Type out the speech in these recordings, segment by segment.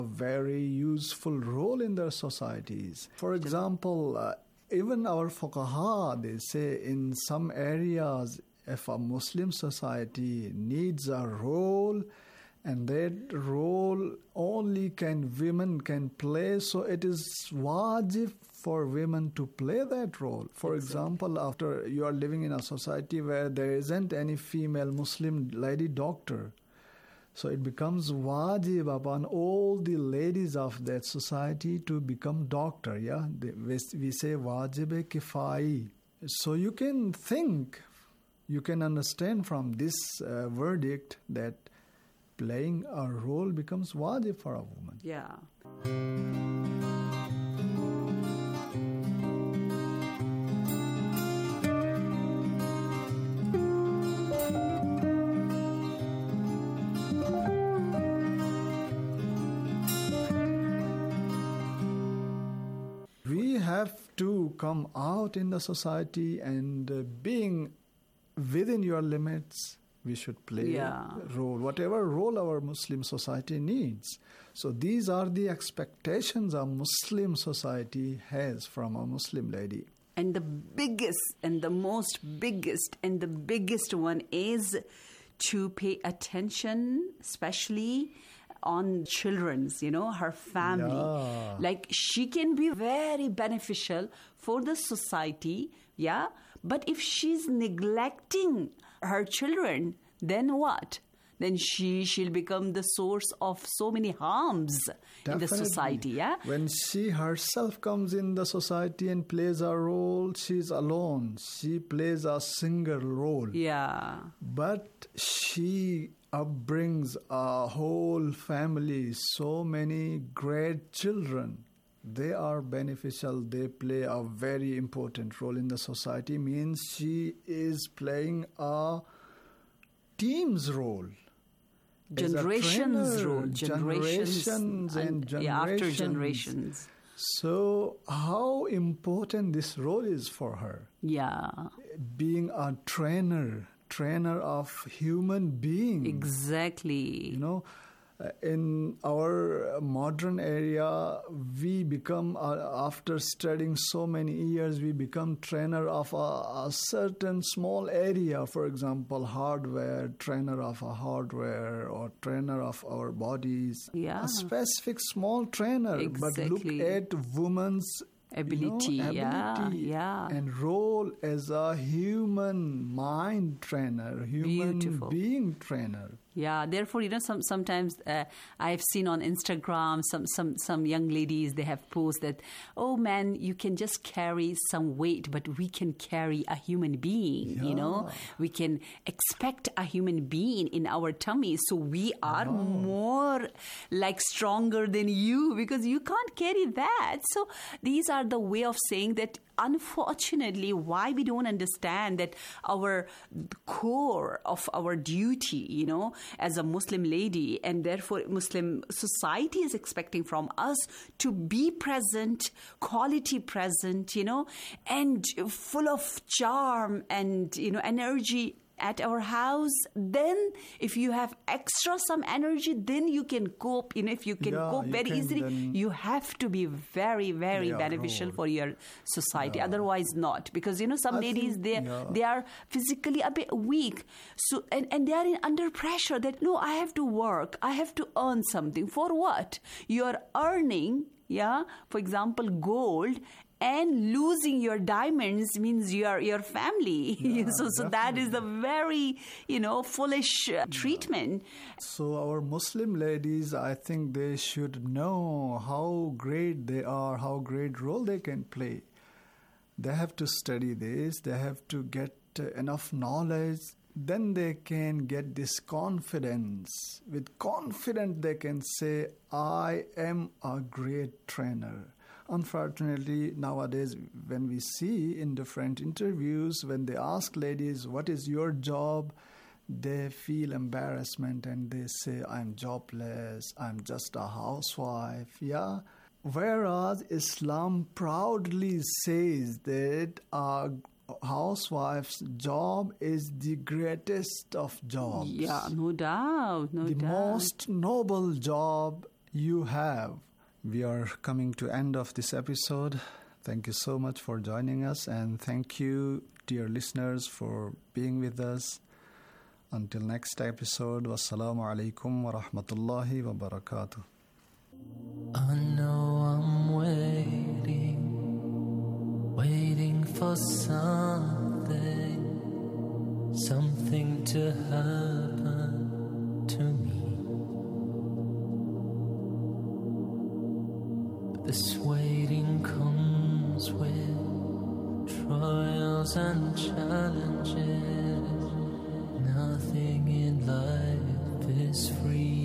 a very useful role in their societies. For example, even our fuqaha, they say in some areas, if a Muslim society needs a role, and that role only women can play, so it is wajib for women to play that role. For example, after you are living in a society where there isn't any female Muslim lady doctor, so it becomes wajib upon all the ladies of that society to become doctor. Yeah, we say wajib kifai. So you can think, you can understand from this verdict that playing a role becomes wajib for a woman. Yeah. We have to come out in the society, and being within your limits, we should play a role, whatever role our Muslim society needs. So these are the expectations a Muslim society has from a Muslim lady. And the biggest and the most biggest and the biggest one is to pay attention, especially on children's, her family. Yeah. Like, she can be very beneficial for the society, but if she's neglecting her children, then what? Then she'll become the source of so many harms in the society, When she herself comes in the society and plays a role, she's alone. She plays a single role. Yeah. But she upbrings a whole family, so many great children. They are beneficial. They play a very important role in the society. Means she is playing a team's role. Generations role. Generations and generations. After generations. So how important this role is for her. Yeah. Being a trainer of human beings. Exactly. In our modern area, we become, after studying so many years, we become trainer of a certain small area. For example, hardware, trainer of a hardware, or trainer of our bodies. Yeah. A specific small trainer. Exactly. But look at women's ability, and role as a human mind trainer, human being trainer. Yeah, therefore, sometimes I've seen on Instagram some young ladies, they have posted that, oh man, you can just carry some weight, but we can carry a human being, We can expect a human being in our tummy, so we are more like stronger than you, because you can't carry that. So these are the way of saying that, unfortunately, why we don't understand that our core of our duty, as a Muslim lady, and therefore Muslim society is expecting from us to be present, quality present, and full of charm and, energy at our house. Then if you have extra some energy, then you can cope. If you can cope very easily, you have to be very, very beneficial for your society. Otherwise not. Because, some ladies, they are physically a bit weak. So, and they are under pressure that, no, I have to work. I have to earn something. For what? You are earning, for example, gold, and losing your diamonds means your family. So that is the very, foolish treatment. So our Muslim ladies, I think they should know how great they are, how great role they can play. They have to study this. They have to get enough knowledge. Then they can get this confidence. With confidence, they can say, I am a great trainer. Unfortunately, nowadays, when we see in different interviews, when they ask ladies, what is your job? They feel embarrassment and they say, I'm jobless, I'm just a housewife. Whereas Islam proudly says that a housewife's job is the greatest of jobs. Yeah, no doubt. The most noble job you have. We are coming to end of this episode. Thank you so much for joining us, and thank you, dear listeners, for being with us. Until next episode, wassalamu alaikum wa rahmatullahi wa barakatuh. I know I'm waiting for something to happen to me. But this waiting comes with trials and challenges. Nothing in life is free.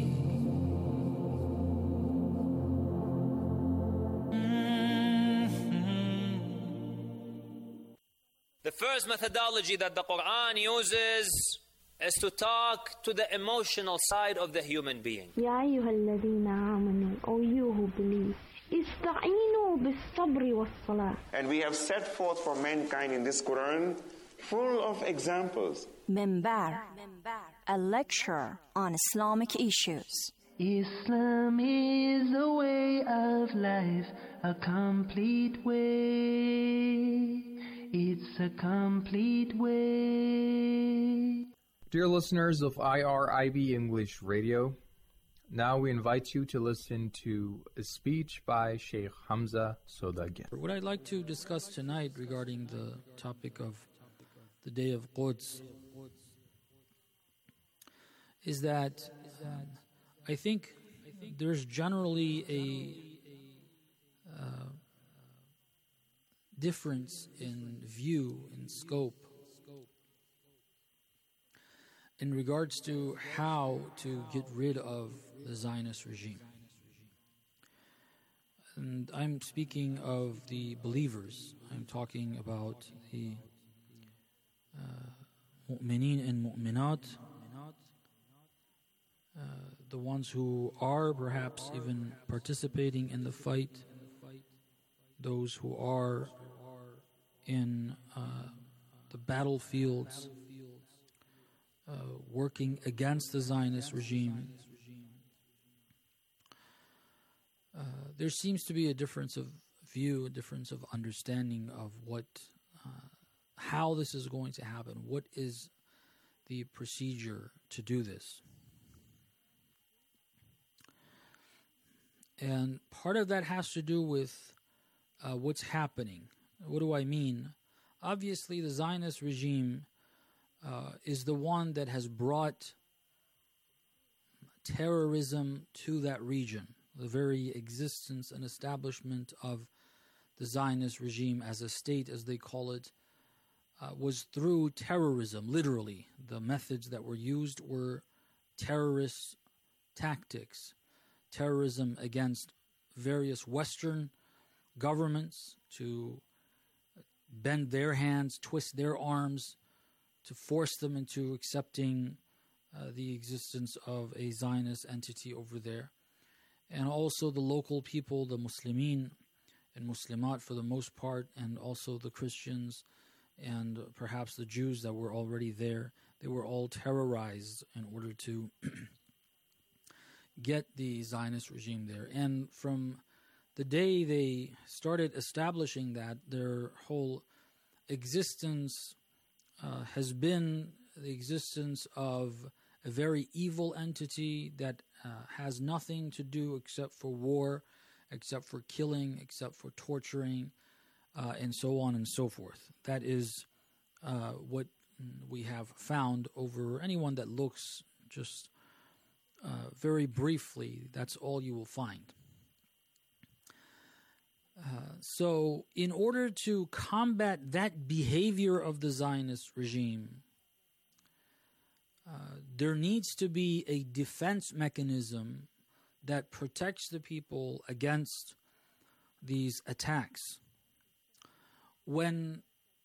The first methodology that the Quran uses is to talk to the emotional side of the human being. يا أيها الذين آمنوا, O you who believe, استعينوا بالصبر والصلاة. And we have set forth for mankind in this Quran full of examples. Minbar, a lecture on Islamic issues. Islam is a way of life, a complete way. It's a complete way. Dear listeners of IRIB English Radio, now we invite you to listen to a speech by Sheikh Hamza Sodagyan. What I'd like to discuss tonight regarding the topic of the Day of Quds is that I think there's generally a difference in view, in scope, in regards to how to get rid of the Zionist regime. And I'm speaking of the believers. I'm talking about the mu'mineen and mu'minat, the ones who are perhaps even participating in the fight, those who are in the battlefields, working against the Zionist regime. There seems to be a difference of view, a difference of understanding of how this is going to happen. What is the procedure to do this? And part of that has to do with what's happening. What do I mean? Obviously, the Zionist regime is the one that has brought terrorism to that region. The very existence and establishment of the Zionist regime as a state, as they call it, was through terrorism, literally. The methods that were used were terrorist tactics, terrorism against various Western governments to bend their hands, twist their arms, to force them into accepting the existence of a Zionist entity over there. And also the local people, the Muslimin and Muslimat for the most part, and also the Christians and perhaps the Jews that were already there. They were all terrorized in order to get the Zionist regime there. And from the day they started establishing that, their whole existence has been the existence of a very evil entity that has nothing to do except for war, except for killing, except for torturing, and so on and so forth. That is what we have found over anyone that looks just very briefly. That's all you will find. So in order to combat that behavior of the Zionist regime, there needs to be a defense mechanism that protects the people against these attacks. When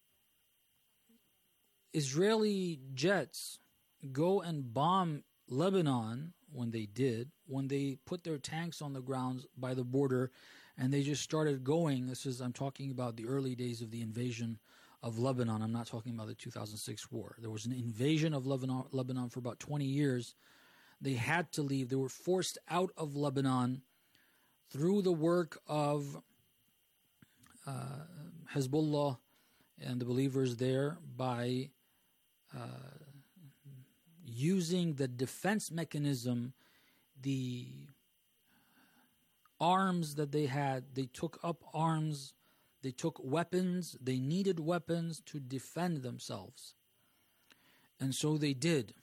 Israeli jets go and bomb Lebanon, when they put their tanks on the ground by the border and they just started going, I'm talking about the early days of the invasion of Lebanon. I'm not talking about the 2006 war. There was an invasion of Lebanon for about 20 years. They had to leave. They were forced out of Lebanon through the work of Hezbollah and the believers there by using the defense mechanism, the arms that they had. They took up arms, they took weapons, they needed weapons to defend themselves. And so they did.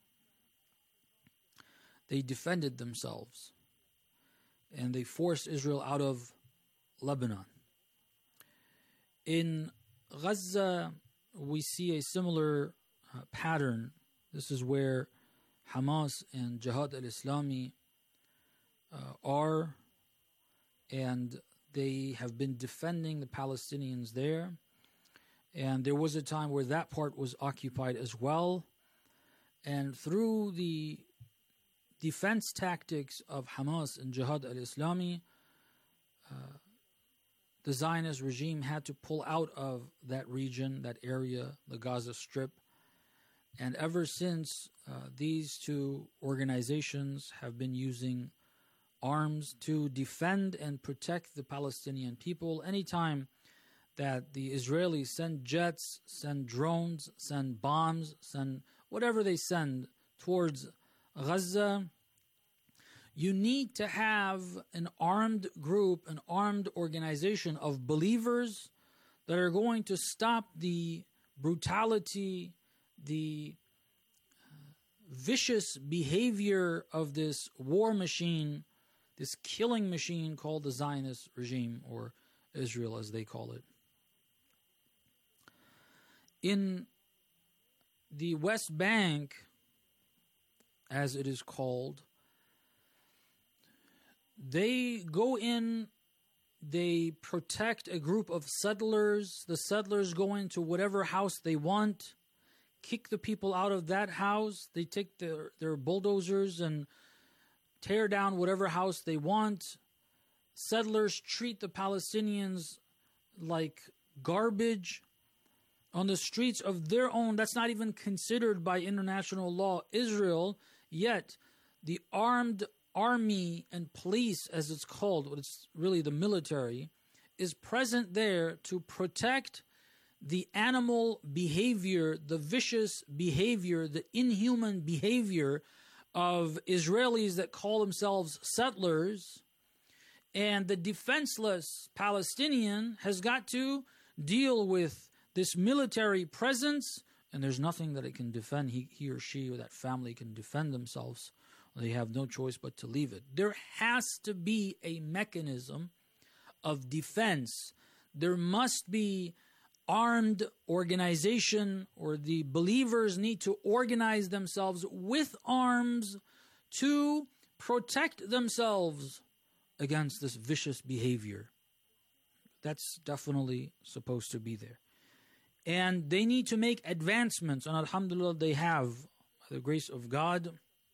They defended themselves. And they forced Israel out of Lebanon. In Gaza, we see a similar pattern. This is where Hamas and Jihad al-Islami are, and they have been defending the Palestinians there. And there was a time where that part was occupied as well. And through the defense tactics of Hamas and Jihad al-Islami, the Zionist regime had to pull out of that region, that area, the Gaza Strip. And ever since, these two organizations have been using arms to defend and protect the Palestinian people. Anytime that the Israelis send jets, send drones, send bombs, send whatever they send towards Gaza, you need to have an armed group, an armed organization of believers that are going to stop the brutality, the vicious behavior of this war machine, this killing machine called the Zionist regime, or Israel as they call it. In the West Bank, as it is called, they go in, they protect a group of settlers. The settlers go into whatever house they want, kick the people out of that house. They take their bulldozers and tear down whatever house they want. Settlers treat the Palestinians like garbage on the streets of their own. That's not even considered by international law Israel, yet the armed army and police, as it's called, it's really the military, is present there to protect the animal behavior, the vicious behavior, the inhuman behavior of Israelis that call themselves settlers. And the defenseless Palestinian has got to deal with this military presence, and there's nothing that it can defend. He or she or that family can defend themselves. They have no choice but to leave it. There has to be a mechanism of defense. There must be armed organization, or the believers need to organize themselves with arms to protect themselves against this vicious behavior. That's definitely supposed to be there. And they need to make advancements, and alhamdulillah they have, by the grace of God.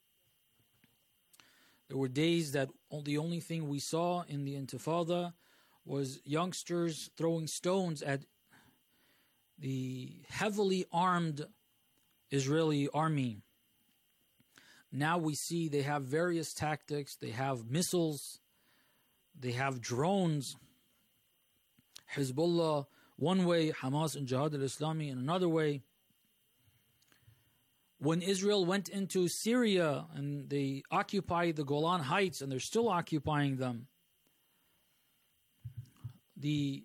There were days that the only thing we saw in the Intifada was youngsters throwing stones at the heavily armed Israeli army. Now we see they have various tactics. They have missiles. They have drones. Hezbollah one way, Hamas and Jihad al-Islami in another way. When Israel went into Syria and they occupied the Golan Heights, and they're still occupying them, the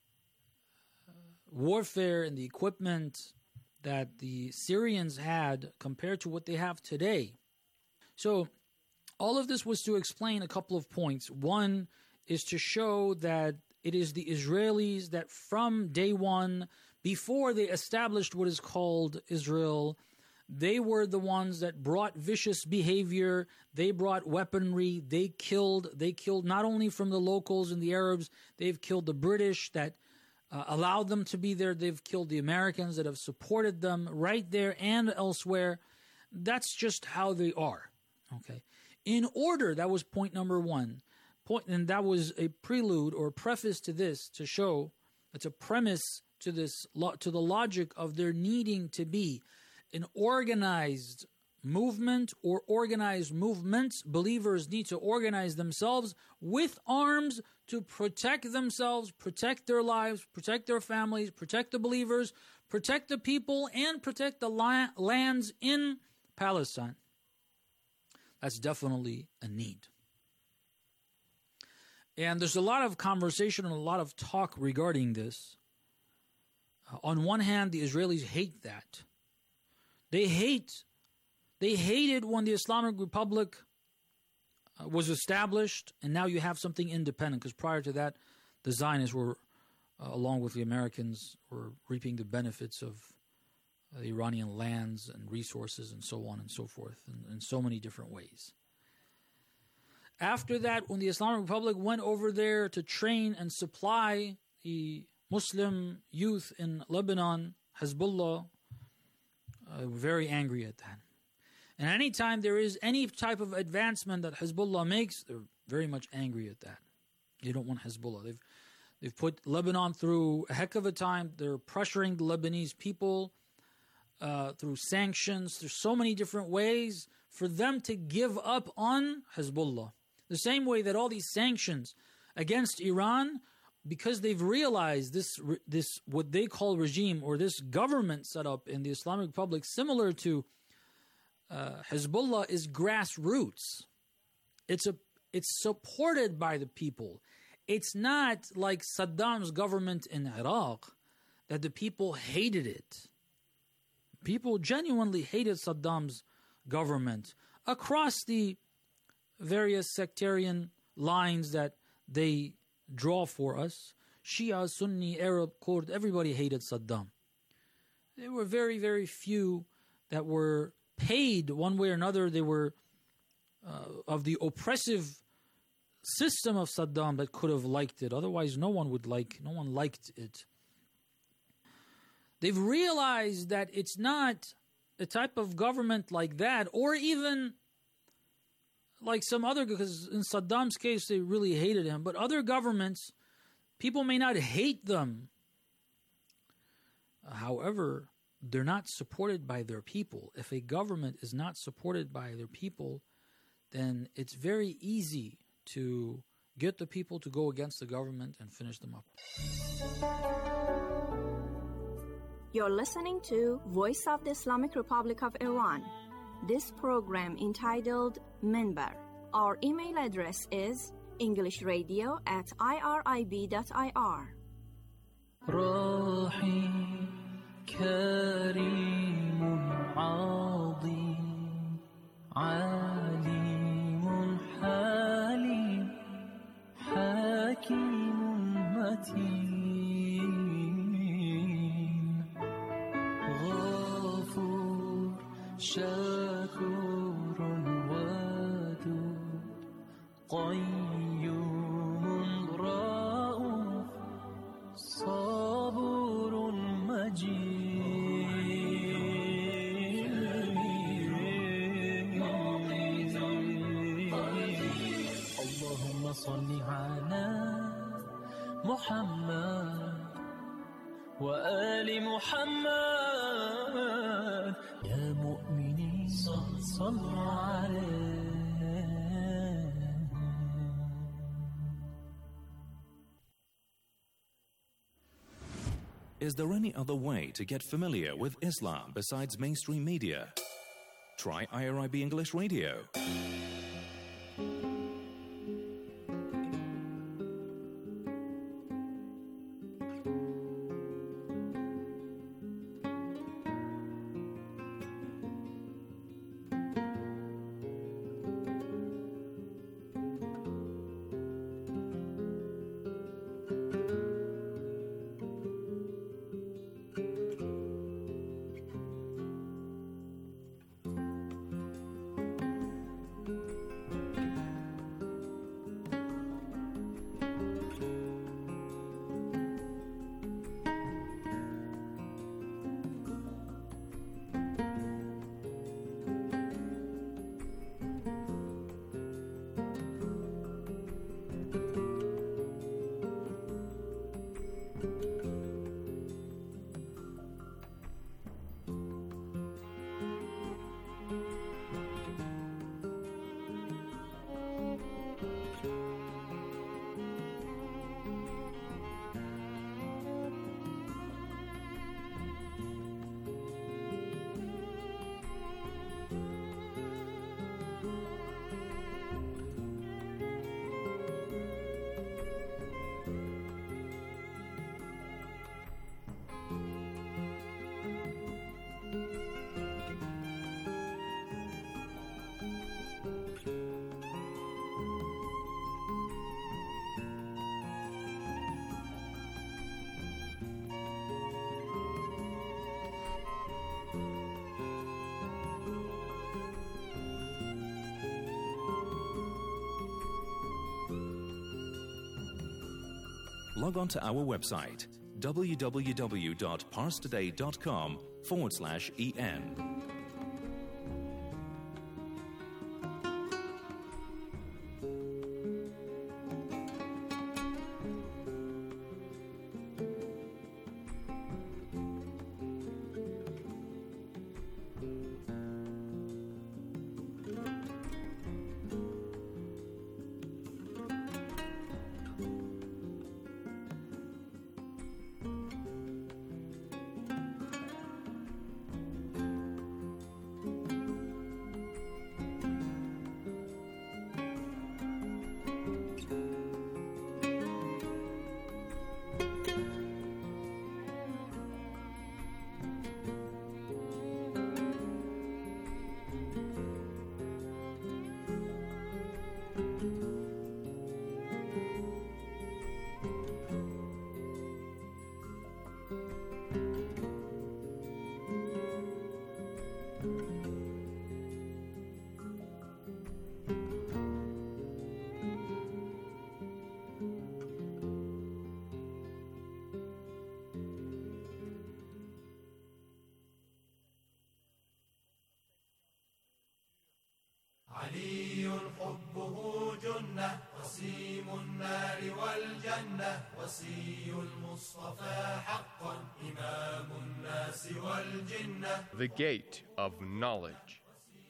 warfare and the equipment that the Syrians had compared to what they have today. So all of this was to explain a couple of points. One is to show that it is the Israelis that from day one, before they established what is called Israel, they were the ones that brought vicious behavior. They brought weaponry. They killed not only from the locals and the Arabs, they've killed the British that allowed them to be there. They've killed the Americans that have supported them right there and elsewhere. That's just how they are. Okay. In order, that was point number one. And that was a prelude or preface to this, to show, it's a premise to this, to the logic of there needing to be an organized movement or organized movements. Believers need to organize themselves with arms to protect themselves, protect their lives, protect their families, protect the believers, protect the people, and protect the lands in Palestine. That's definitely a need. And there's a lot of conversation and a lot of talk regarding this. On one hand, the Israelis hate that. They hated when the Islamic Republic was established, and now you have something independent, because prior to that, the Zionists were, along with the Americans, were reaping the benefits of the Iranian lands and resources and so on and so forth, in so many different ways. After that, when the Islamic Republic went over there to train and supply the Muslim youth in Lebanon, Hezbollah, very angry at that. And anytime there is any type of advancement that Hezbollah makes, they're very much angry at that. They don't want Hezbollah. They've put Lebanon through a heck of a time. They're pressuring the Lebanese people through sanctions. There's so many different ways for them to give up on Hezbollah. The same way that all these sanctions against Iran, because they've realized this what they call regime, or this government set up in the Islamic Republic, similar to Hezbollah, is grassroots. It's supported by the people. It's not like Saddam's government in Iraq, that the people hated it. People genuinely hated Saddam's government across the various sectarian lines that they draw for us. Shia, Sunni, Arab, Kurd, everybody hated Saddam. There were very, very few that were paid one way or another. They were of the oppressive system of Saddam that could have liked it. Otherwise, no one liked it. They've realized that it's not a type of government like that, or even like some other, because in Saddam's case, they really hated him. But other governments, people may not hate them. However, they're not supported by their people. If a government is not supported by their people, then it's very easy to get the people to go against the government and finish them up. You're listening to Voice of the Islamic Republic of Iran. This program entitled Minbar. Our email address is englishradio@irib.ir. كريم عظيم عليم حليم حكيم متين غفور شكور ودود قيوم رؤوف صبور مجيد اللهم صل على محمد وآل محمد يا مؤمنين صلوا عليه. Is there any other way to get familiar with Islam besides mainstream media? Try IRIB English Radio. log on to our website www.parstoday.com/en. علي حبه جنة وسيم النار والجنة وصي المصطفى حقا إمام الناس والجنة. The Gate of Knowledge.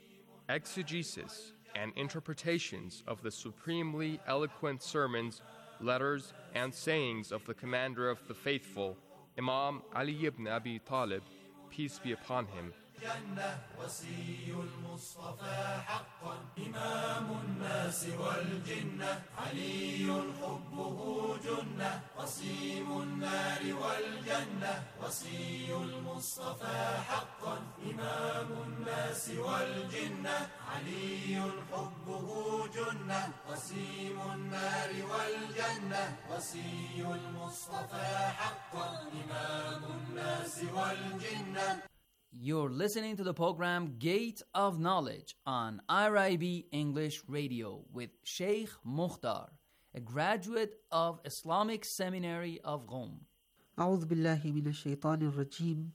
Exegesis and interpretations of the supremely eloquent sermons, letters, and sayings of the Commander of the Faithful, Imam Ali ibn Abi Talib, peace be upon him. جنة وصي المصطفى حقا إمام الناس والجنة علي حبه جنة وسيم النار والجنة وصي المصطفى حقا إمام الناس والجنة علي حبه جنة وسيم النار والجنة وصي المصطفى حقا إمام الناس والجنة. You're listening to the program Gate of Knowledge on IRIB English Radio with Sheikh Mukhtar, a graduate of Islamic Seminary of Qom. أعوذ بالله من الشيطان الرجيم.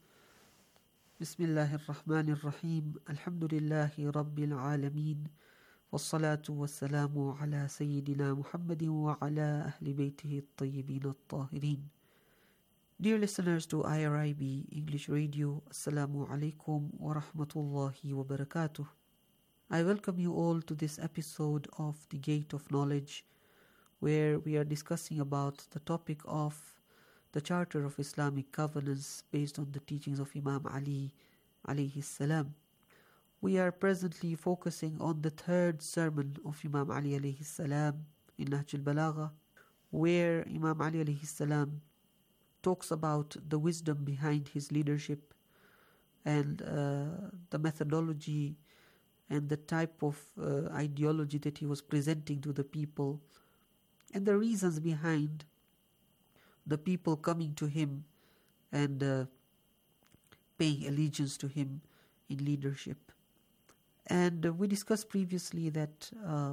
بسم الله الرحمن الرحيم. الحمد لله رب العالمين. والصلاة والسلام على سيدنا محمد وعلى أهل بيته الطيبين الطاهرين. Dear listeners to IRIB English Radio, Assalamu alaikum wa rahmatullahi wa barakatuh. I welcome you all to this episode of The Gate of Knowledge, where we are discussing about the topic of the Charter of Islamic Governance based on the teachings of Imam Ali alayhi salam. We are presently focusing on the third sermon of Imam Ali alayhi salam in Nahj al-Balagha, where Imam Ali alayhi salam talks about the wisdom behind his leadership and the methodology and the type of ideology that he was presenting to the people and the reasons behind the people coming to him and paying allegiance to him in leadership. And we discussed previously that,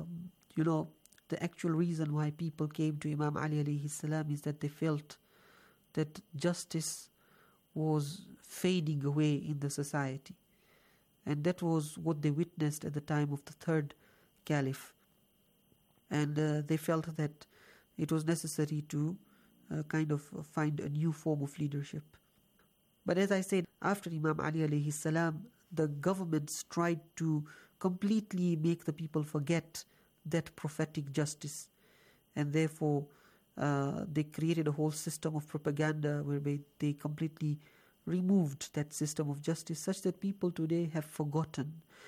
the actual reason why people came to Imam Ali alayhi salam is that they felt that justice was fading away in the society. And that was what they witnessed at the time of the third caliph. And they felt that it was necessary to find a new form of leadership. But as I said, after Imam Ali alayhi salam, the governments tried to completely make the people forget that prophetic justice. And therefore, they created a whole system of propaganda whereby they completely removed that system of justice, such that people today have forgotten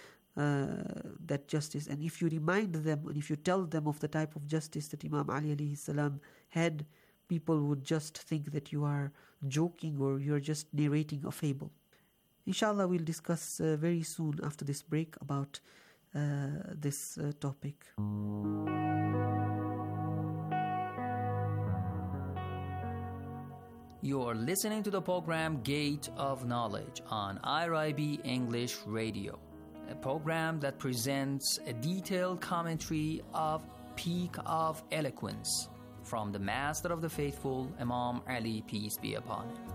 that justice. And if you remind them, and if you tell them of the type of justice that Imam Ali alayhi salam had, people would just think that you are joking or you are just narrating a fable. Inshallah, we'll discuss very soon after this break about this topic. You're listening to the program Gate of Knowledge on IRIB English Radio, a program that presents a detailed commentary of Peak of Eloquence, from the Master of the Faithful, Imam Ali, peace be upon him.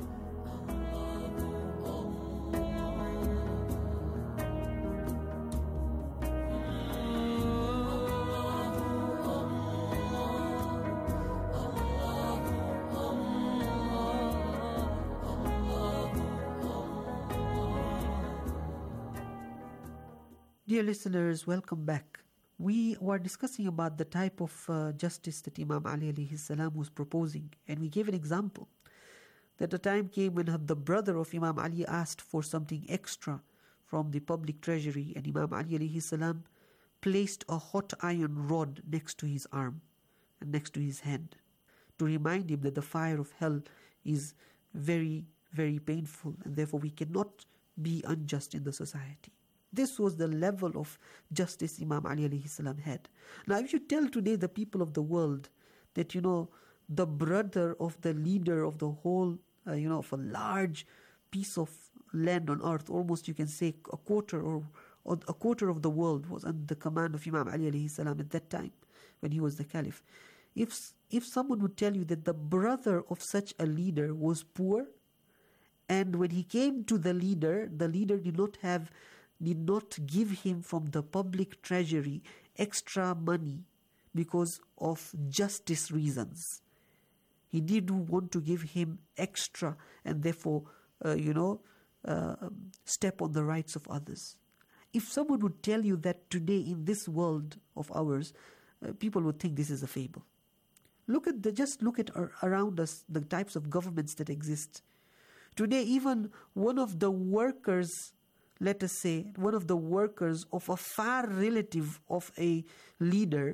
Dear listeners, welcome back. We were discussing about the type of justice that Imam Ali alayhi salam was proposing, and we gave an example that a time came when the brother of Imam Ali asked for something extra from the public treasury, and Imam Ali alayhi salam placed a hot iron rod next to his arm and next to his hand to remind him that the fire of hell is very, very painful, and therefore we cannot be unjust in the society. This was the level of justice Imam Ali alayhi salam had. Now, if you tell today the people of the world that, the brother of the leader of the whole, of a large piece of land on earth, almost you can say a quarter or a quarter of the world was under the command of Imam Ali alayhi salam at that time when he was the caliph. If someone would tell you that the brother of such a leader was poor, and when he came to the leader did not give him from the public treasury extra money because of justice reasons. He didn't want to give him extra and therefore, step on the rights of others. If someone would tell you that today in this world of ours, people would think this is a fable. Just look at around us, the types of governments that exist. Today, even one of the workers, let us say, one of the workers of a far relative of a leader,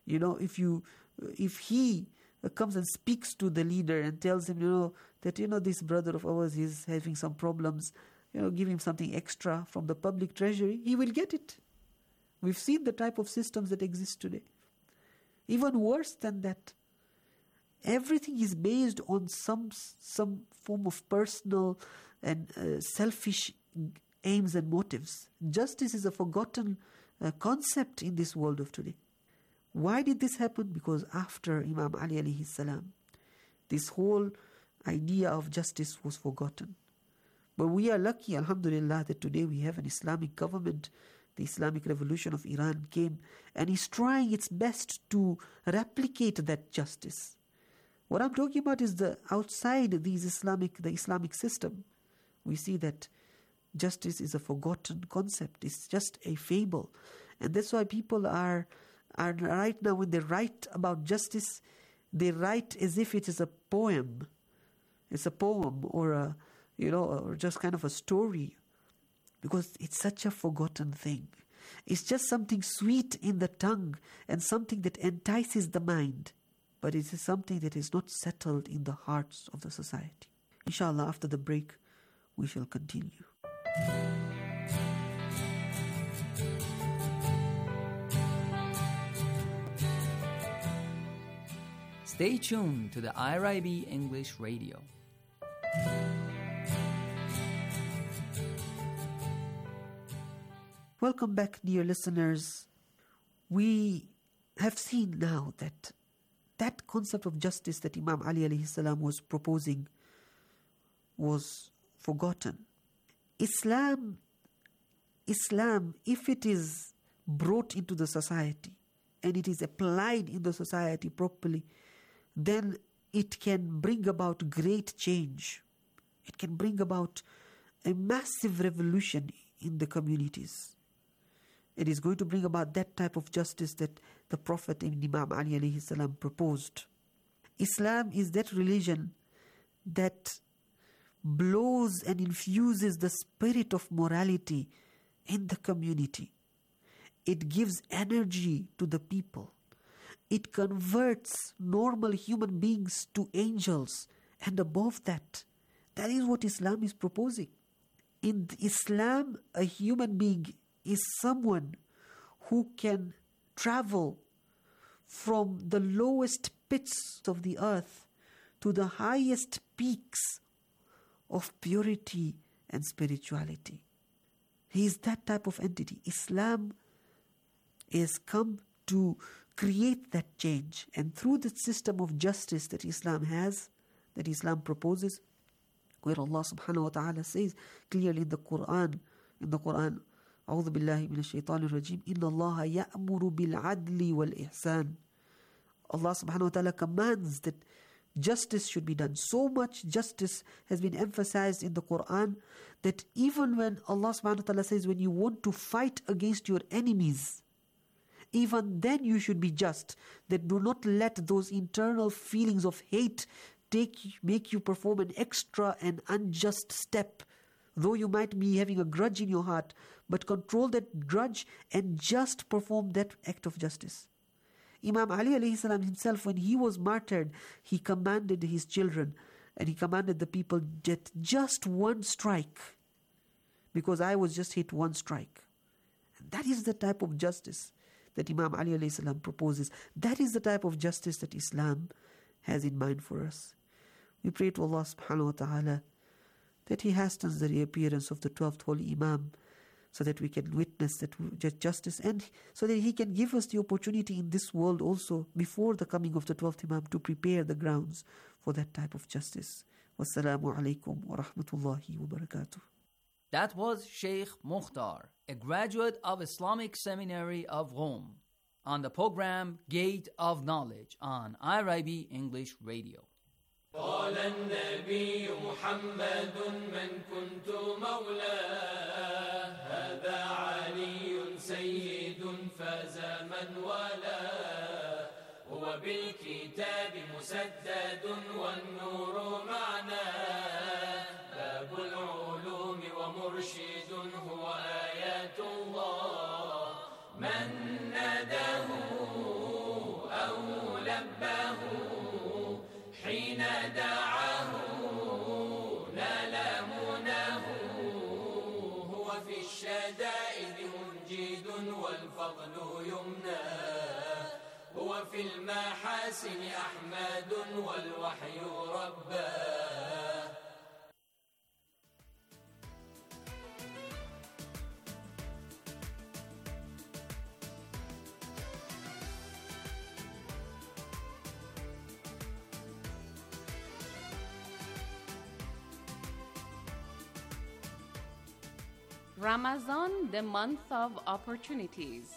if he comes and speaks to the leader and tells him, that, this brother of ours is having some problems, give him something extra from the public treasury, he will get it. We've seen the type of systems that exist today. Even worse than that, everything is based on some form of personal and selfish aims and motives. Justice is a forgotten concept in this world of today. Why did this happen? Because after Imam Ali alayhi salam, this whole idea of justice was forgotten. But we are lucky, alhamdulillah, that today we have an Islamic government. The Islamic Revolution of Iran came and is trying its best to replicate that justice. What I'm talking about is the outside the Islamic system. We see that justice is a forgotten concept. It's just a fable. And that's why people are right now, when they write about justice, they write as if it is a poem. It's a poem or or just kind of a story, because it's such a forgotten thing. It's just something sweet in the tongue and something that entices the mind, but it is something that is not settled in the hearts of the society. Inshallah, after the break, we shall continue. Stay tuned to the IRIB English Radio. Welcome back, dear listeners. We have seen now that concept of justice that Imam Ali alayhi salam was proposing was forgotten. Islam, if it is brought into the society and it is applied in the society properly, then it can bring about great change. It can bring about a massive revolution in the communities. It is going to bring about that type of justice that the Prophet Imam Ali alayhi salam proposed. Islam is that religion that blows and infuses the spirit of morality in the community. It gives energy to the people. It converts normal human beings to angels. And above that, that is what Islam is proposing. In Islam, a human being is someone who can travel from the lowest pits of the earth to the highest peaks of purity and spirituality. He is that type of entity. Islam is come to create that change. And through the system of justice that Islam has, that Islam proposes, where Allah subhanahu wa ta'ala says clearly in the Quran, أعوذ بالله من الشيطان الرجيم إن الله يأمر بالعدل والإحسان. Allah subhanahu wa ta'ala commands that justice should be done. So much justice has been emphasized in the Quran that even when Allah subhanahu wa ta'ala says when you want to fight against your enemies, even then you should be just. That do not let those internal feelings of hate make you perform an extra and unjust step. Though you might be having a grudge in your heart, but control that grudge and just perform that act of justice. Imam Ali alayhi salam himself, when he was martyred, he commanded his children and he commanded the people that just one strike, because I was just hit one strike. And that is the type of justice that Imam Ali alayhi salam proposes. That is the type of justice that Islam has in mind for us. We pray to Allah subhanahu wa ta'ala that He hastens the reappearance of the 12th Holy Imam, so that we can witness that justice, and so that He can give us the opportunity in this world also, before the coming of the 12th Imam, to prepare the grounds for that type of justice. Wassalamu alaikum wa rahmatullahi wa barakatuh. That was Sheikh Mukhtar, a graduate of Islamic Seminary of Rome, on the program Gate of Knowledge on IRIB English Radio. قال النبي محمد من كنت مولاه هذا علي سيد فاز من والاه هو بالكتاب مسدد والنور معناه باب العلوم ومرشد هو آيات الله من ناداه أو لباه حين دعاه نال مناه هو في الشدائد منجد والفضل يمناه هو في المحاسن أحمد والوحي رباه. Ramadan, the month of opportunities.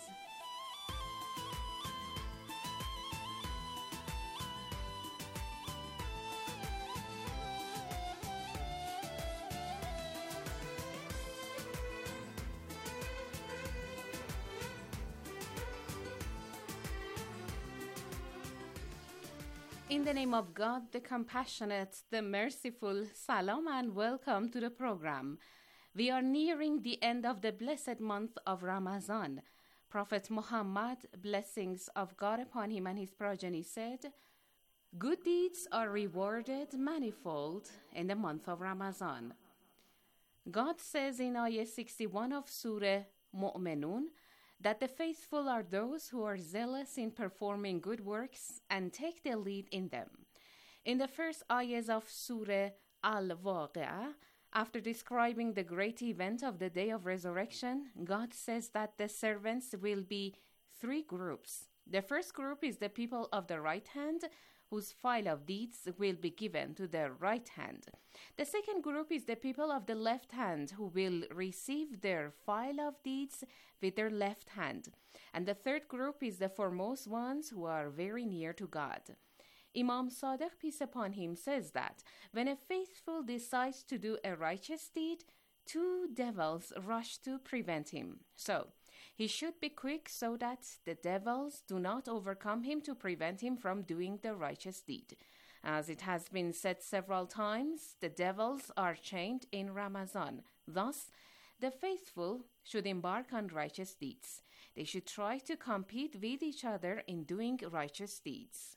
In the name of God, the compassionate, the merciful, salam and welcome to the program. We are nearing the end of the blessed month of Ramadan. Prophet Muhammad, blessings of God upon him and his progeny, said, "Good deeds are rewarded manifold in the month of Ramadan." God says in Ayah 61 of Surah Mu'minun that the faithful are those who are zealous in performing good works and take the lead in them. In the first ayahs of Surah Al-Waqi'ah, after describing the great event of the day of resurrection, God says that the servants will be three groups. The first group is the people of the right hand, whose file of deeds will be given to the right hand. The second group is the people of the left hand, who will receive their file of deeds with their left hand. And the third group is the foremost ones, who are very near to God. Imam Sadiq, peace upon him, says that when a faithful decides to do a righteous deed, two devils rush to prevent him. So he should be quick so that the devils do not overcome him to prevent him from doing the righteous deed. As it has been said several times, the devils are chained in Ramadan. Thus, the faithful should embark on righteous deeds. They should try to compete with each other in doing righteous deeds.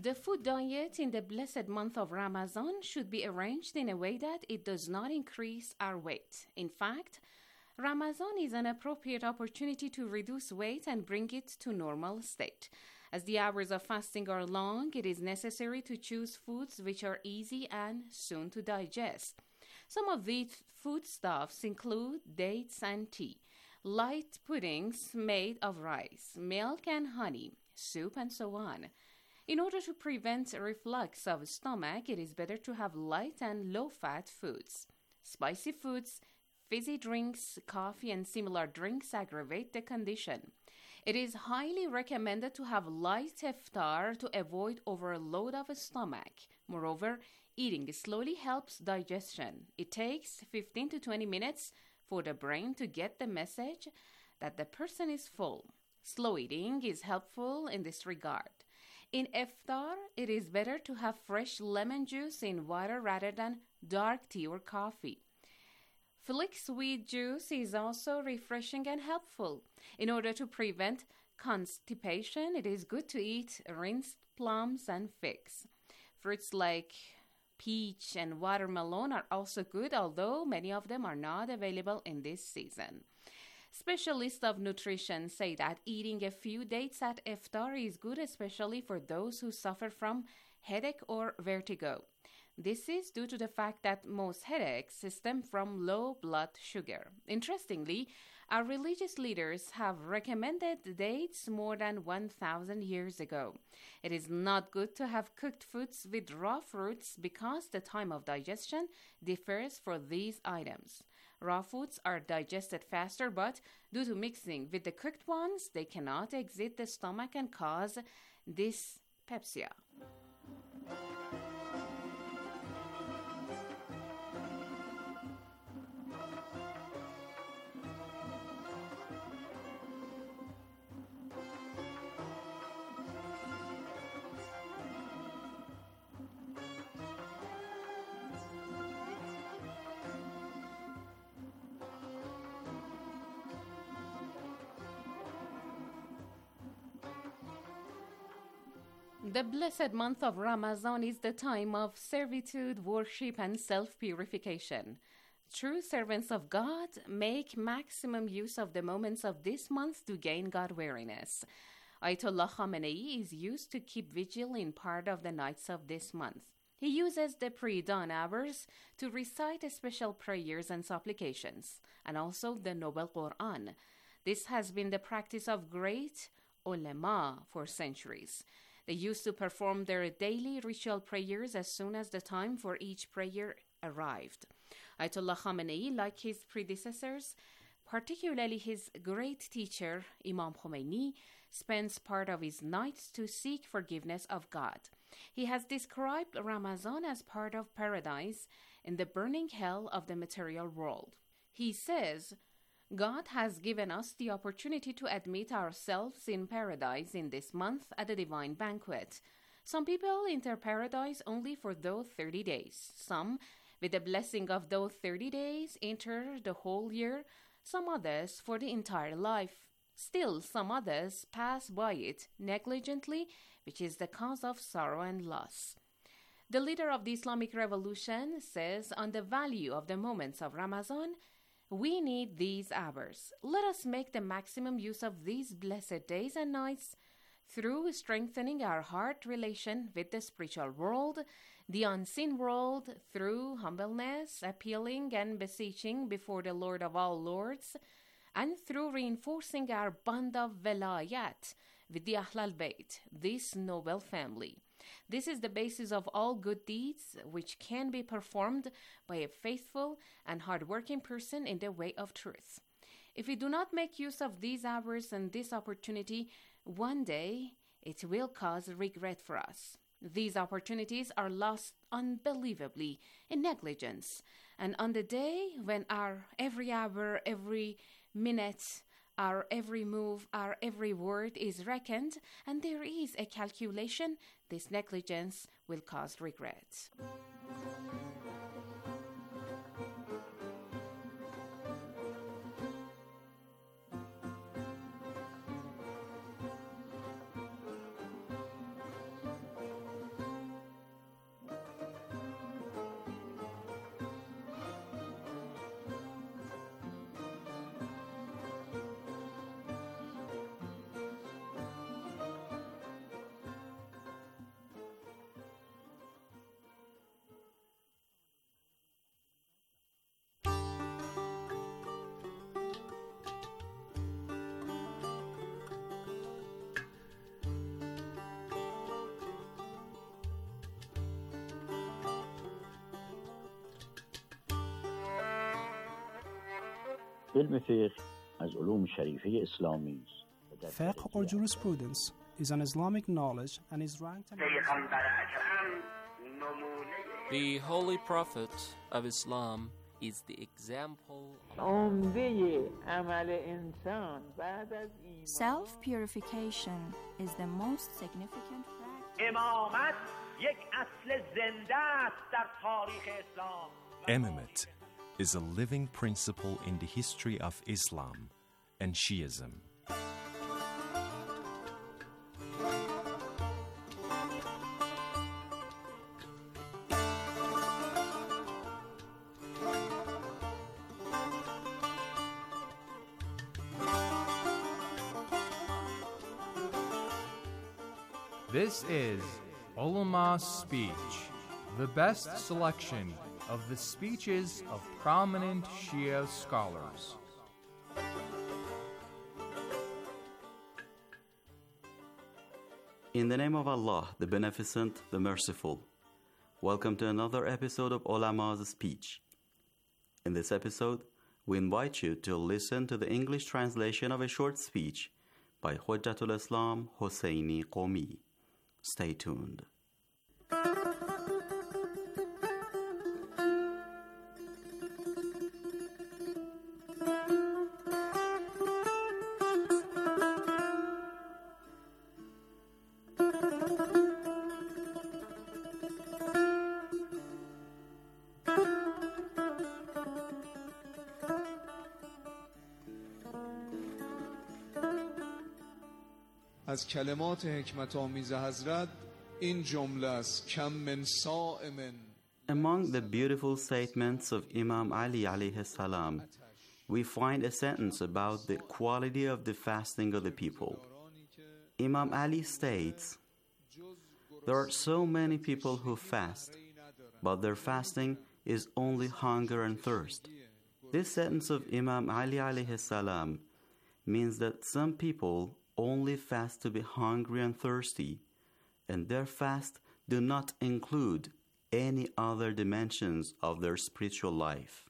The food diet in the blessed month of Ramadan should be arranged in a way that it does not increase our weight. In fact, Ramadan is an appropriate opportunity to reduce weight and bring it to normal state. As the hours of fasting are long, it is necessary to choose foods which are easy and soon to digest. Some of these foodstuffs include dates and tea, light puddings made of rice, milk and honey, soup, and so on. In order to prevent reflux of stomach, it is better to have light and low-fat foods. Spicy foods, fizzy drinks, coffee, and similar drinks aggravate the condition. It is highly recommended to have light iftar to avoid overload of a stomach. Moreover, eating slowly helps digestion. It takes 15 to 20 minutes for the brain to get the message that the person is full. Slow eating is helpful in this regard. In iftar, it is better to have fresh lemon juice in water rather than dark tea or coffee. Flaxseed juice is also refreshing and helpful. In order to prevent constipation, it is good to eat rinsed plums and figs. Fruits like peach and watermelon are also good, although many of them are not available in this season. Specialists of nutrition say that eating a few dates at iftar is good, especially for those who suffer from headache or vertigo. This is due to the fact that most headaches stem from low blood sugar. Interestingly, our religious leaders have recommended dates more than 1,000 years ago. It is not good to have cooked foods with raw fruits because the time of digestion differs for these items. Raw foods are digested faster, but due to mixing with the cooked ones, they cannot exit the stomach and cause dyspepsia. The blessed month of Ramadan is the time of servitude, worship, and self-purification. True servants of God make maximum use of the moments of this month to gain God-wariness. Ayatollah Khamenei is used to keep vigil in part of the nights of this month. He uses the pre-dawn hours to recite special prayers and supplications, and also the Noble Quran. This has been the practice of great ulama for centuries. They used to perform their daily ritual prayers as soon as the time for each prayer arrived. Ayatollah Khamenei, like his predecessors, particularly his great teacher, Imam Khomeini, spends part of his nights to seek forgiveness of God. He has described Ramadan as part of paradise in the burning hell of the material world. He says, God has given us the opportunity to admit ourselves in paradise in this month at a divine banquet. Some people enter paradise only for those 30 days. Some, with the blessing of those 30 days, enter the whole year. Some others for the entire life. Still, some others pass by it negligently, which is the cause of sorrow and loss. The leader of the Islamic Revolution says on the value of the moments of Ramadan, we need these hours. Let us make the maximum use of these blessed days and nights through strengthening our heart relation with the spiritual world, the unseen world, through humbleness, appealing and beseeching before the Lord of all lords, and through reinforcing our bond of velayat with the Ahl al-Bayt, this noble family. This is the basis of all good deeds which can be performed by a faithful and hard-working person in the way of truth. If we do not make use of these hours and this opportunity, one day it will cause regret for us. These opportunities are lost unbelievably in negligence, and on the day when our every hour, every minute, our every move, our every word is reckoned, and there is a calculation, this negligence will cause regret. علم فقه از علوم شریفه اسلامی است. Fiqh or jurisprudence is an Islamic knowledge and is ranked The Holy Prophet of Islam is the example. Self-purification is the most significant practice. امامت یک اصل زنده است در تاریخ اسلام. Imamate is a living principle in the history of Islam and Shiism. This is Ulama's Speech, the best selection of the speeches of prominent Shia scholars. In the name of Allah, the Beneficent, the Merciful, welcome to another episode of Ulama's Speech. In this episode, we invite you to listen to the English translation of a short speech by Hujjatul Islam Hosseini Qomi. Stay tuned. از کلمات حکمت آمیز حضرت این جمله است کم من صائم. Among the beautiful statements of Imam Ali alayhi salam, we find a sentence about the quality of the fasting of the people. Imam Ali states, there are so many people who fast, but their fasting is only hunger and thirst. This sentence of Imam Ali alayhi salam means that some people only fast to be hungry and thirsty, and their fast do not include any other dimensions of their spiritual life.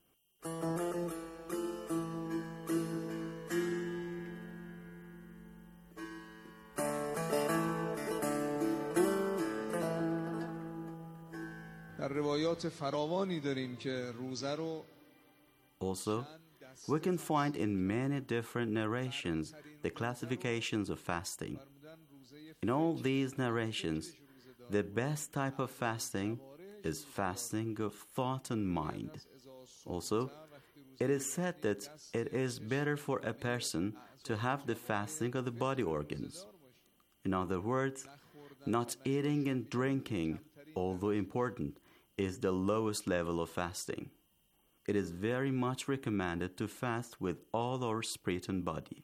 در روایات فراوانی داریم که روزه رو Also, we can find in many different narrations the classifications of fasting. In all these narrations, the best type of fasting is fasting of thought and mind. Also, it is said that it is better for a person to have the fasting of the body organs. In other words, not eating and drinking, although important, is the lowest level of fasting. It is very much recommended to fast with all our spirit and body.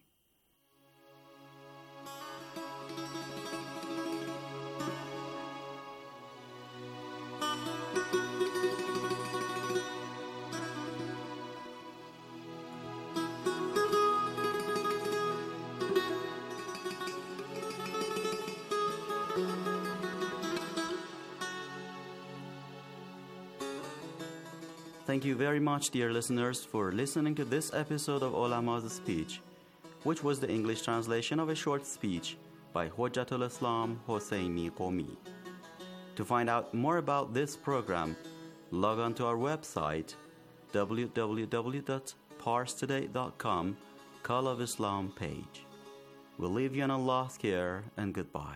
Thank you very much, dear listeners, for listening to this episode of Ulama's Speech, which was the English translation of a short speech by Hujjatul Islam Hosseini Qomi. To find out more about this program, log on to our website www.parstoday.com, Call of Islam page. We'll leave you in Allah's care, and goodbye.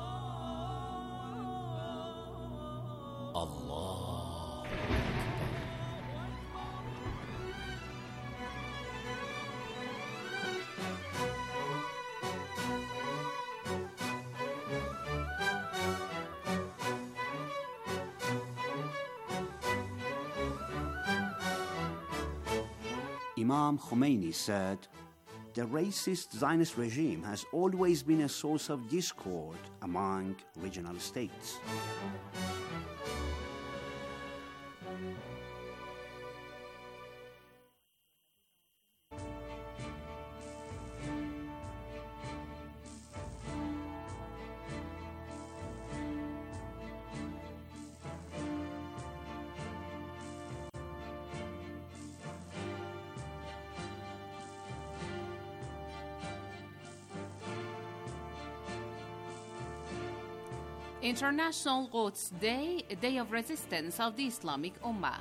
Allah. Imam Khomeini said, "The racist Zionist regime has always been a source of discord among regional states." International Quds Day, a day of resistance of the Islamic Ummah.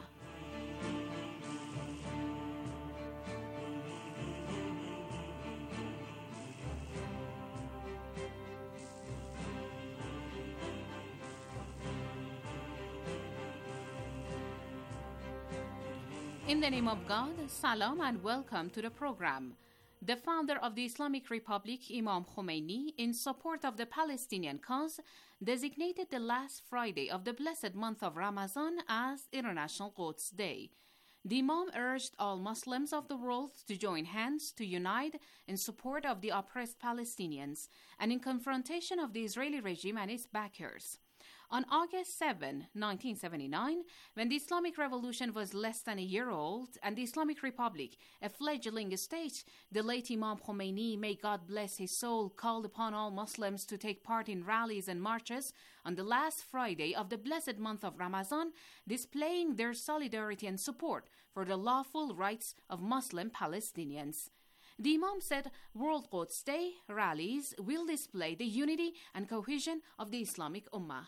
In the name of God, salam and welcome to the program. The founder of the Islamic Republic, Imam Khomeini, in support of the Palestinian cause, designated the last Friday of the blessed month of Ramadan as International Quds Day. The Imam urged all Muslims of the world to join hands to unite in support of the oppressed Palestinians and in confrontation of the Israeli regime and its backers. On August 7, 1979, when the Islamic Revolution was less than a year old and the Islamic Republic, a fledgling state, the late Imam Khomeini, may God bless his soul, called upon all Muslims to take part in rallies and marches on the last Friday of the blessed month of Ramadan, displaying their solidarity and support for the lawful rights of Muslim Palestinians. The Imam said World Quds Day rallies will display the unity and cohesion of the Islamic Ummah.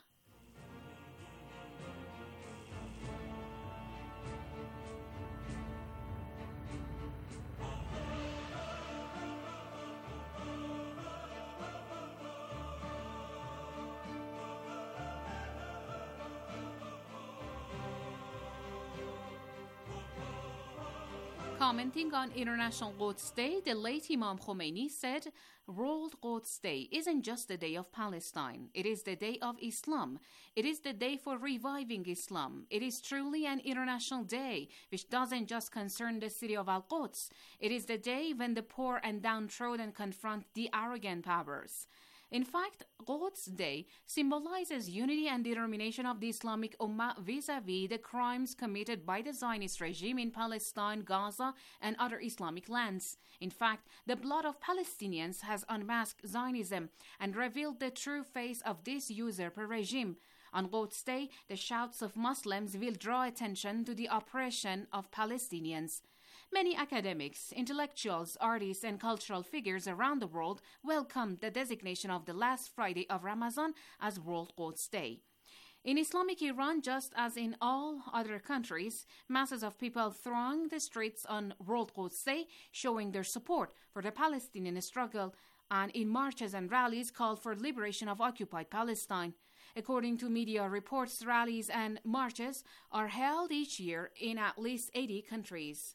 Commenting on International Quds Day, the late Imam Khomeini said, World Quds Day isn't just a day of Palestine. It is the day of Islam. It is the day for reviving Islam. It is truly an international day, which doesn't just concern the city of Al-Quds. It is the day when the poor and downtrodden confront the arrogant powers. In fact, Quds Day symbolizes unity and determination of the Islamic Ummah vis-a-vis the crimes committed by the Zionist regime in Palestine, Gaza, and other Islamic lands. In fact, the blood of Palestinians has unmasked Zionism and revealed the true face of this usurper regime. On Quds Day, the shouts of Muslims will draw attention to the oppression of Palestinians. Many academics, intellectuals, artists, and cultural figures around the world welcomed the designation of the last Friday of Ramadan as World Quds Day. In Islamic Iran, just as in all other countries, masses of people throng the streets on World Quds Day, showing their support for the Palestinian struggle, and in marches and rallies called for liberation of occupied Palestine. According to media reports, rallies and marches are held each year in at least 80 countries.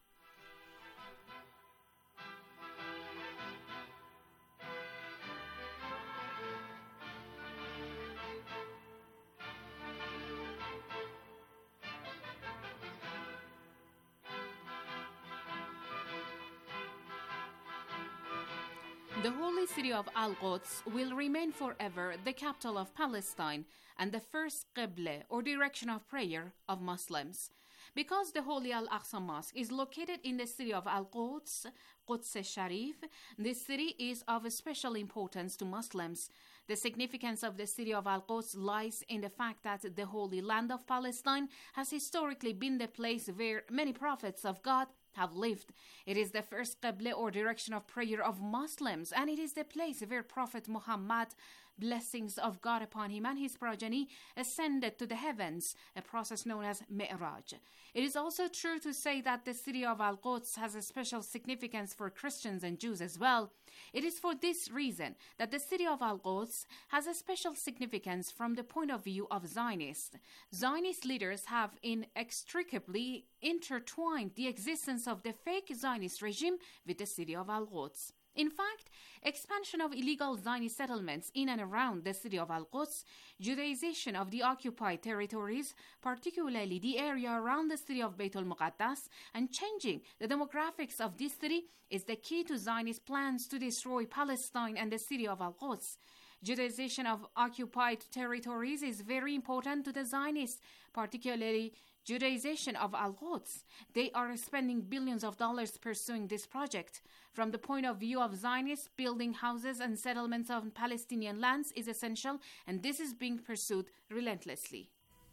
The holy city of Al-Quds will remain forever the capital of Palestine and the first Qibla, or direction of prayer, of Muslims. Because the Holy Al-Aqsa Mosque is located in the city of Al-Quds, Quds Sharif, this city is of special importance to Muslims. The significance of the city of Al-Quds lies in the fact that the Holy Land of Palestine has historically been the place where many prophets of God have lived. It is the first Qibla, or direction of prayer, of Muslims, and it is the place where Prophet Muhammad, blessings of God upon him and his progeny, ascended to the heavens, a process known as Mi'raj. It is also true to say that the city of Al-Quds has a special significance for Christians and Jews as well. It is for this reason that the city of Al-Quds has a special significance from the point of view of Zionists. Zionist leaders have inextricably intertwined the existence of the fake Zionist regime with the city of Al-Quds. In fact, expansion of illegal Zionist settlements in and around the city of Al-Quds, Judaization of the occupied territories, particularly the area around the city of Beit al-Muqaddas, and changing the demographics of this city is the key to Zionist plans to destroy Palestine and the city of Al-Quds. Judaization of occupied territories is very important to the Zionists, particularly Judaization of Al-Quds. They are spending billions of dollars pursuing this project. From the point of view of Zionists, building houses and settlements on Palestinian lands is essential, and this is being pursued relentlessly.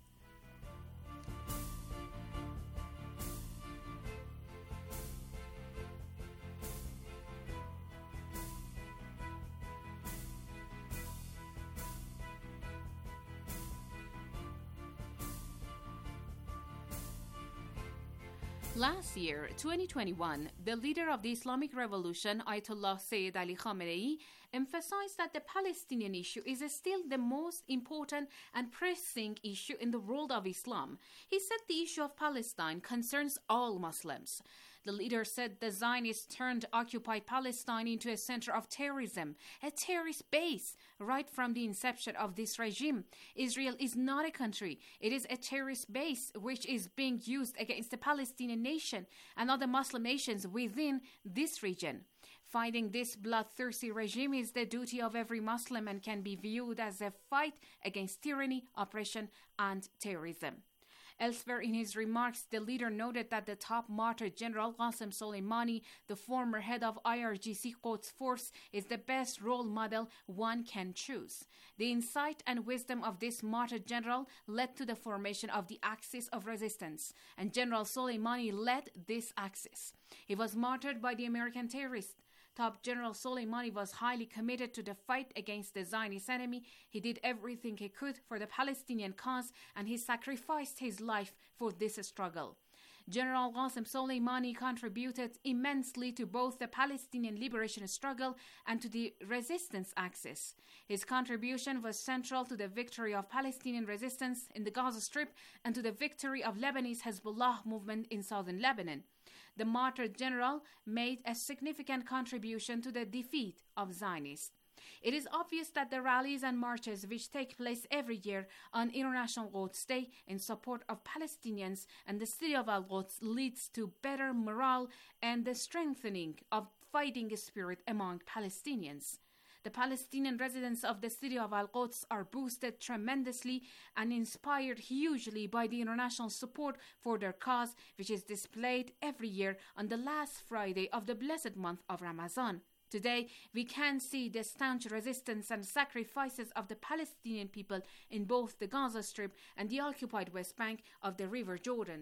Last year, 2021, the leader of the Islamic Revolution, Ayatollah Sayyid Ali Khamenei, emphasized that the Palestinian issue is still the most important and pressing issue in the world of Islam. He said the issue of Palestine concerns all Muslims. The leader said the Zionists turned occupied Palestine into a center of terrorism, a terrorist base, right from the inception of this regime. Israel is not a country. It is a terrorist base which is being used against the Palestinian nation and other Muslim nations within this region. Fighting this bloodthirsty regime is the duty of every Muslim and can be viewed as a fight against tyranny, oppression, and terrorism. Elsewhere in his remarks, the leader noted that the top martyr General Qasem Soleimani, the former head of IRGC Quds Force, is the best role model one can choose. The insight and wisdom of this martyr general led to the formation of the Axis of Resistance, and General Soleimani led this axis. He was martyred by the American terrorists. Top General Soleimani was highly committed to the fight against the Zionist enemy. He did everything he could for the Palestinian cause, and he sacrificed his life for this struggle. General Qasem Soleimani contributed immensely to both the Palestinian liberation struggle and to the resistance axis. His contribution was central to the victory of Palestinian resistance in the Gaza Strip and to the victory of Lebanese Hezbollah movement in southern Lebanon. The martyred general made a significant contribution to the defeat of Zionists. It is obvious that the rallies and marches which take place every year on International Quds Day in support of Palestinians and the city of Al-Quds leads to better morale and the strengthening of fighting spirit among Palestinians. The Palestinian residents of the city of Al-Quds are boosted tremendously and inspired hugely by the international support for their cause, which is displayed every year on the last Friday of the blessed month of Ramadan. Today, we can see the staunch resistance and sacrifices of the Palestinian people in both the Gaza Strip and the occupied West Bank of the River Jordan.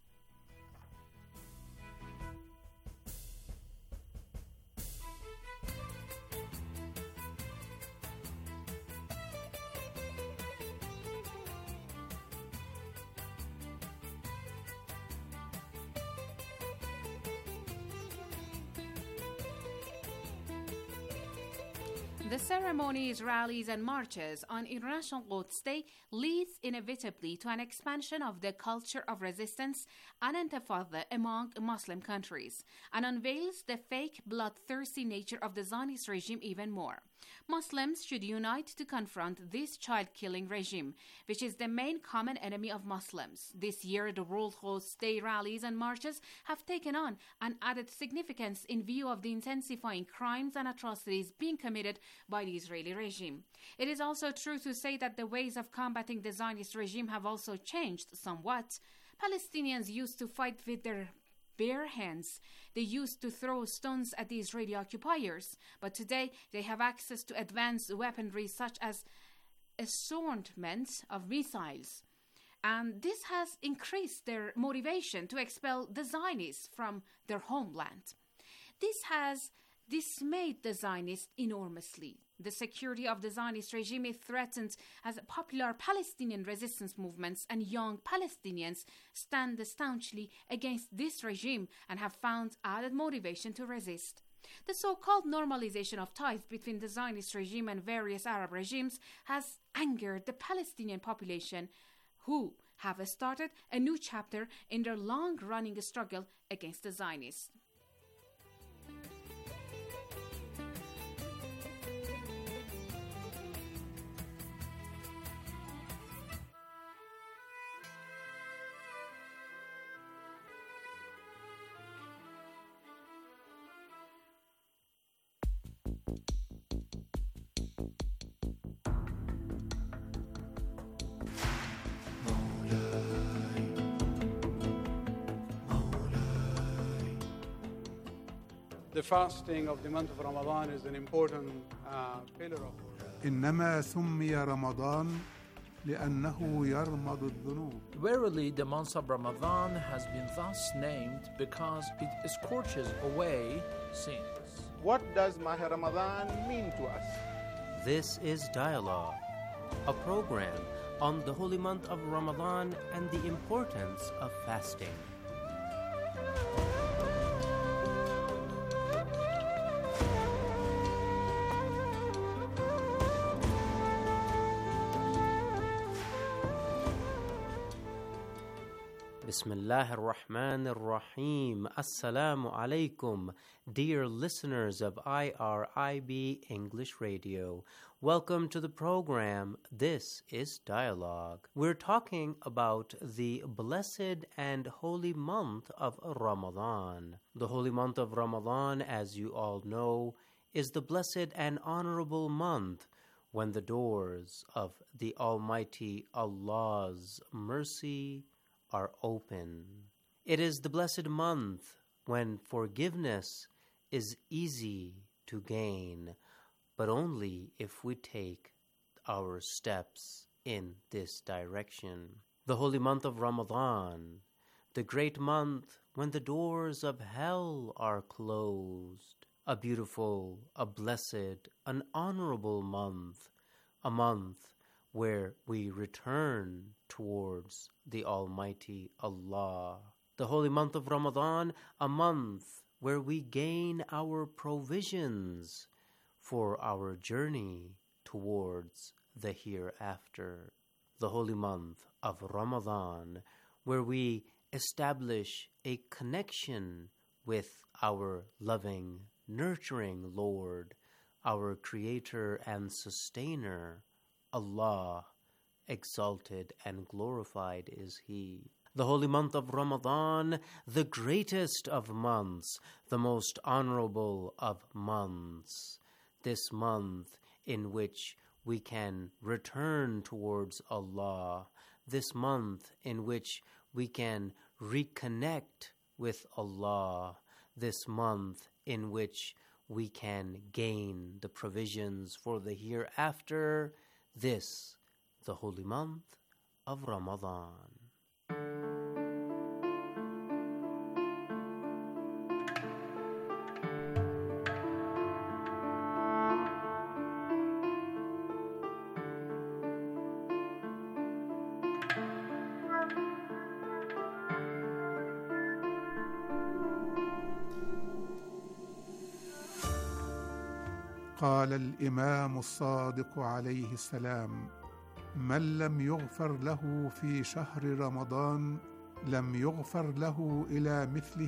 The ceremonies, rallies, and marches on International Quds Day leads inevitably to an expansion of the culture of resistance and intifada among Muslim countries, and unveils the fake, bloodthirsty nature of the Zionist regime even more. Muslims should unite to confront this child-killing regime, which is the main common enemy of Muslims. This year, the World Quds Day rallies and marches have taken on an added significance in view of the intensifying crimes and atrocities being committed by the Israeli regime. It is also true to say that the ways of combating the Zionist regime have also changed somewhat. Palestinians used to fight with their bare hands. They used to throw stones at the Israeli occupiers, but today they have access to advanced weaponry such as assortment of missiles. And this has increased their motivation to expel the Zionists from their homeland. This has dismayed the Zionists enormously. The security of the Zionist regime is threatened as popular Palestinian resistance movements and young Palestinians stand staunchly against this regime and have found added motivation to resist. The so-called normalization of ties between the Zionist regime and various Arab regimes has angered the Palestinian population, who have started a new chapter in their long-running struggle against the Zionists. The fasting of the month of Ramadan is an important pillar of إنما سمي رمضان لأنه يرمض الذنوب. Verily, the month of Ramadan has been thus named because it scorches away sins. What does Mahr Ramadan mean to us? This is Dialogue, a program on the holy month of Ramadan and the importance of fasting. Bismillah ar-Rahman ar-Rahim. Assalamu alaikum, dear listeners of IRIB English Radio. Welcome to the program. This is Dialogue. We're talking about the blessed and holy month of Ramadan. The holy month of Ramadan, as you all know, is the blessed and honorable month when the doors of the Almighty Allah's mercy are open. It is the blessed month when forgiveness is easy to gain, but only if we take our steps in this direction. The holy month of Ramadan, the great month when the doors of hell are closed. A beautiful, a blessed, an honorable month, a month where we return towards the Almighty Allah. The holy month of Ramadan, a month where we gain our provisions for our journey towards the hereafter. The holy month of Ramadan, where we establish a connection with our loving, nurturing Lord, our Creator and Sustainer, Allah, exalted and glorified is He. The holy month of Ramadan, the greatest of months, the most honorable of months. This month in which we can return towards Allah. This month in which we can reconnect with Allah. This month in which we can gain the provisions for the hereafter. This, the holy month of Ramadan. قال الإمام الصادق عليه السلام: من لم يغفر له في شهر رمضان لم يغفر له إلى مثله